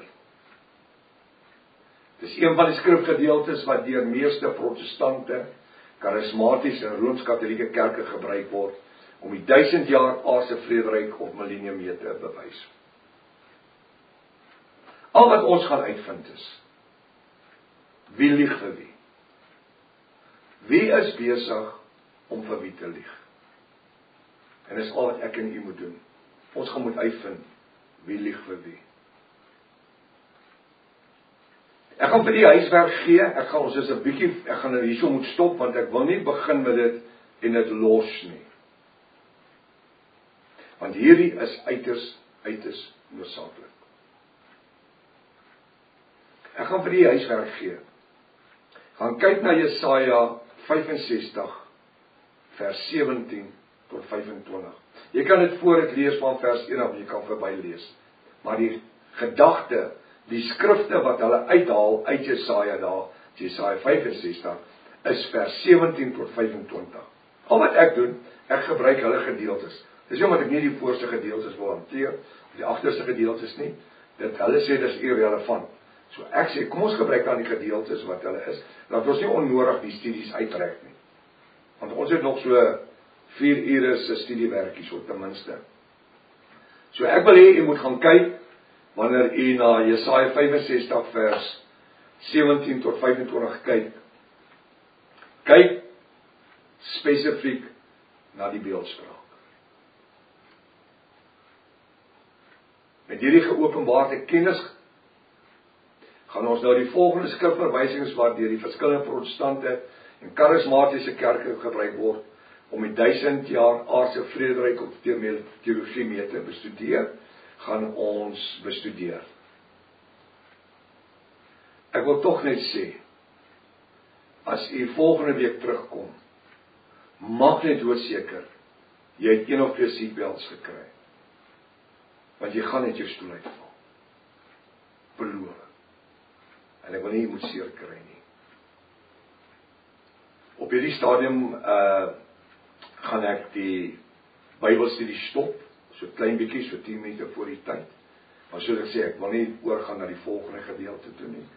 Dis een van die skrifgedeeltes wat deur meeste protestante, charismatiese en rooms-katholieke kerke gebruik word, om die duisend jaar aardse vrederyk of millennium mee te bewys. Al wat ons gaan uitvind is, wie lieg vir wie? Wie is besig om vir wie te lieg? En dis al wat ek en u moet doen. Ons gaan moet uitvind, wie lieg vir wie. Ek gaan vir die huiswerk gee, ek gaan ons is 'n bietjie, ek gaan nou hierso moet stop, want ek wil nie begin met dit en dit los nie. Want hierdie is uiters, uiters noodsaaklik. Ek gaan vir die huiswerk gee. Gaan kyk na Jesaja vyfensestig, vers sewentien tot vyfentwintig. Jy kan dit voor ek lees van vers een af, jy kan verby lees. Maar die gedagte, die skrifte wat hulle uithaal uit Jesaja daar, Jesaja vyfensestig, is vers sewentien tot vyfentwintig. Al wat ek doen, ek gebruik hulle gedeeltes. Dis nie omdat ek nie die voorste gedeeltes wil hanteer, of die agterste gedeeltes nie, dat hulle sê dis irrelevant. So ek sê, kom ons gebruik dan die gedeeltes wat hulle is, dat ons nie onnodig die studies uittrek nie. Want ons het nog so vier ure se studiewerkie, so ten minste. So ek wil hê, jy moet gaan kyk, wanneer jy na Jesaja vyf en sestig vers sewentien tot vyf en twintig kyk, kyk spesifiek na die beeldspraak. Met hierdie geopenbaarde kennis gaan ons nou die volgende skrifverwysings wat deur die verskillende protestante en karismatiese kerke gebruik word om die duisend jaar aardse vrederyk op teologie mee te bestudeer, gaan ons bestudeer. Ek wil tog net sê, as u volgende week terugkom, maak net doodseker, jy het een of twee seatbelts gekry. Want jy gaan net jou stoel uitval. Beloof. En ek wil nie jy moet seer kry nie. Op hierdie stadium uh, gaan ek die Bybelstudie stop, so klein bietjie, so tien minute voor die tyd. Maar soos ek sê, ek wil nie oorgaan na die volgende gedeelte toe nie.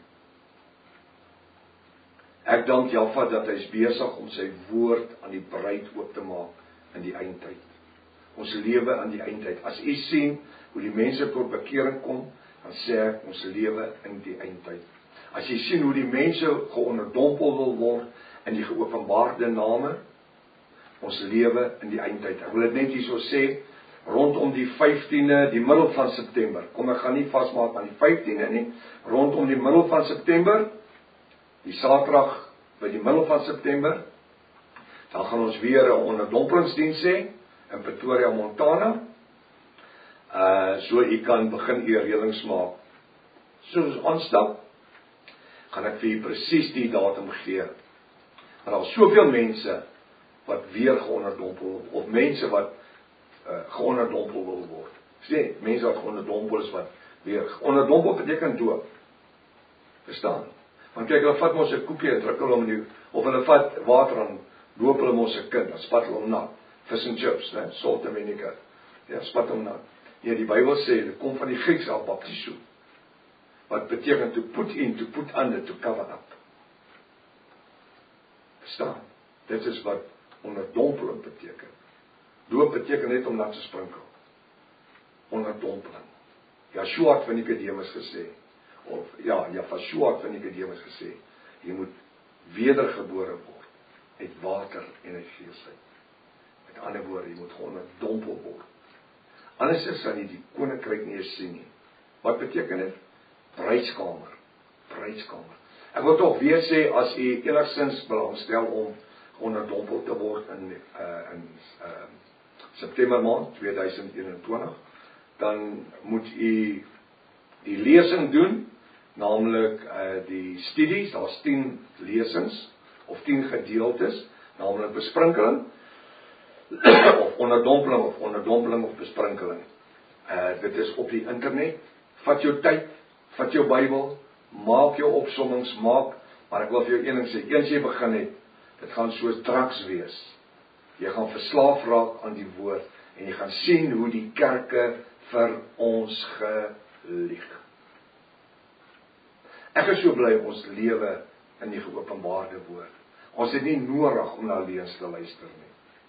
Ek dank Jahwe dat hy is besig om sy woord aan die bruid oop te maak in die eindtyd. Ons lewe aan die eindtyd. As u sien hoe die mense tot bekering kom, dan sê ek, ons lewe in die eindtyd. As jy sien hoe die mense geonderdompel wil word in die geopenbaarde name, ons lewe in die eindtyd. Ek wil dit net hierso sê, rondom die vyftiende, die middel van September, kom ek gaan nie vasmaak aan die vyftiende nie, rondom die middel van September, die Saterdag by die middel van September, dan gaan ons weer 'n onderdompelingsdiens hê in Pretoria, Montana. Uh, so u kan begin u reëlings maak. Soos ons aanstap, gaan ek vir u presies die datum gee. Maar daar is soveel mense wat weer geonderdompel, of mense wat uh, geonderdompel wil word. Sê, mense wat geonderdompel is, wat weer, onderdompel beteken doop. Verstaan? Want kyk, hulle vat mos 'n koekie en druk hulle om die, of hulle vat water aan, doop hulle mos 'n kind, dan spat hulle hom nat. Fish and chips, né? Salt en vinegar. Ja, spat hom nat. Ja, die Bybel sê, dit kom van die Grieks af, baptiso. Wat beteken to put in, to put under, to cover up. Verstaan? Dit is wat onderdompeling beteken. Doop beteken net om nat te sprinkel. Onderdompeling. Joshua het van Nikodemus gesê, of ja, Joshua het van Nikodemus gesê, jy moet wedergebore word, uit water en uit gees uit. Met ander woorde, jy moet geonderdompel word. Anders is sal jy die koninkryk nie eens sien nie. Wat beteken dit? Bruidskamer. Bruidskamer. Ek wil tog weer sê, as u enigstens belangstel om onderdompel te word in, uh, in uh, September maand tweeduisend eenentwintig, dan moet u die lesing doen, naamlik uh, die studies, daar is tien lesings, of tien gedeeltes, naamlik besprinkeling, of onderdompeling, of onderdompeling of besprinkeling. Uh, dit is op die internet, vat jou tyd, vat jou Bybel, maak jou opsommings, maak, maar ek wil vir jou een ding sê, eens jy begin het, dit gaan soos drugs wees. Jy gaan verslaaf raak aan die woord, en jy gaan sien hoe die kerke vir ons gelieg. Ek is so bly ons lewe in die geopenbaarde woord. Ons het nie nodig om na leuns te luister nie.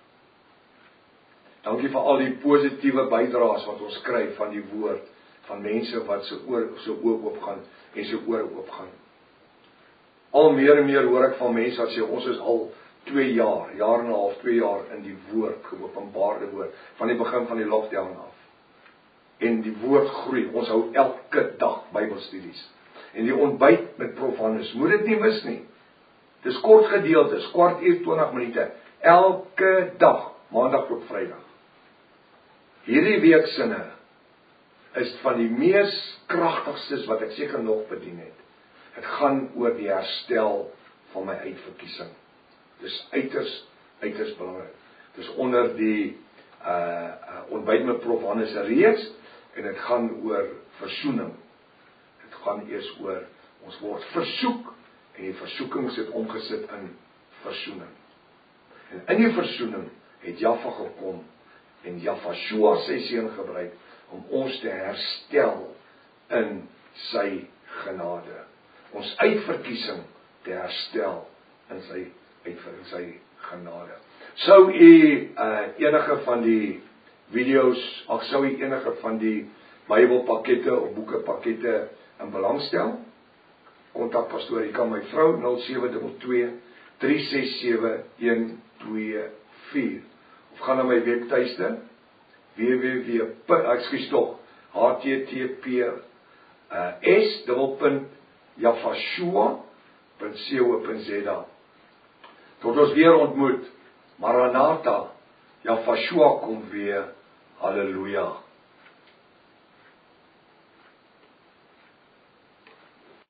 Dankie vir al die positiewe bydraes wat ons kry van die woord, van mense wat se oor so oop oopgaan en so oor oopgaan. Al meer en meer hoor ek van mense wat sê ons is al twee jaar, jaar en 'n half, twee jaar in die woord, geopenbaarde woord, van die begin van die lockdown af. En die woord groei. Ons hou elke dag Bybelstudies. En die ontbyt met Prof Hannes, moet dit nie mis nie. Dis kort gedeeltes, kwart uur, twintig minute, elke dag, maandag tot Vrydag. Hierdie weeksinne is van die mees kragtigstes wat ek seker nog bedien het. Het gaan oor die herstel van my uitverkiesing. Dis uiters, uiters belangrik. Dis onder die uh, uh, ontbyt met Prof Hannes reeks, en het gaan oor versoening. Het gaan eers oor, ons word versoek, en die versoekings het omgesit in versoening. En in die versoening het Jahwe gekom en Jahweshua sy seun gebruik om ons te herstel in sy genade. Ons uitverkiesing te herstel in sy uitverkiesing, in sy genade. Sou u uh, enige van die video's, ag sou u enige van die Bybelpakkette of boekepakkette in belang stel? Kontak pastoor Rika, my vrou, nul sewe twee twee, drie ses sewe, een twee vier. Of gaan na my webtuiste, www, ekskuus tog, H T T P S dubbelpunt jahweshua punt co punt za. Tot ons weer ontmoet, Maranatha, Jahweshua kom weer, halleluja.